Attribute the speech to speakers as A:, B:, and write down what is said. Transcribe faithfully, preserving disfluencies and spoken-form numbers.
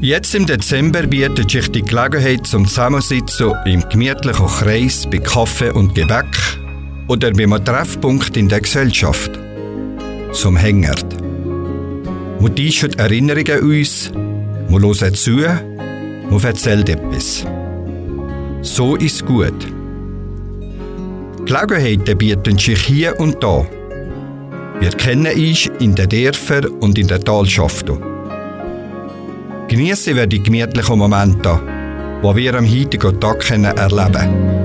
A: Jetzt im Dezember bietet sich die Gelegenheit zum Zusammensitzen im gemütlichen Kreis bei Kaffee und Gebäck oder bei einem Treffpunkt in der Gesellschaft. Zum Hängert. Man tischen Erinnerungen uns, man hört zu, man erzählt etwas. So ist gut. Gelegenheiten bieten sich hier und da. Wir kennen uns in den Dörfern und in den Talschaften. Genießen wir die gemütlichen Momente, die wir am heutigen Tag erleben können.